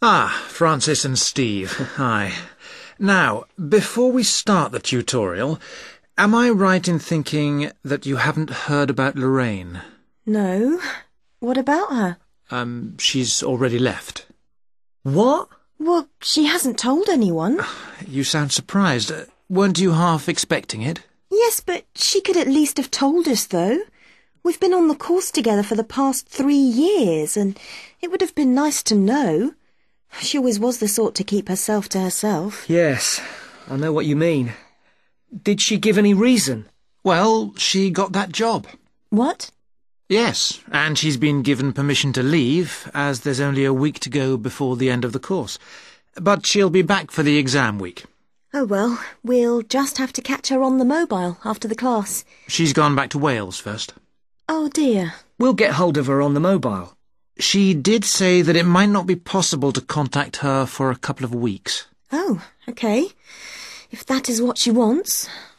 Ah, Francis and Steve. Hi. Now, before we start the tutorial, am I right in thinking that you haven't heard about Lorraine? No. What about her? She's already left. What? Well, she hasn't told anyone. You sound surprised. Weren't you half expecting it? Yes, but she could at least have told us, though. We've been on the course together for the past 3 years, and it would have been nice to know. She always was the sort to keep herself to herself. Yes, I know what you mean. Did she give any reason? Well, she got that job. What? Yes, and she's been given permission to leave, as there's only a week to go before the end of the course. But she'll be back for the exam week. Oh well, we'll just have to catch her on the mobile after the class. She's gone back to Wales first. Oh dear. We'll get hold of her on the mobile. She did say that it might not be possible to contact her for a couple of weeks. Oh, okay. If that is what she wants.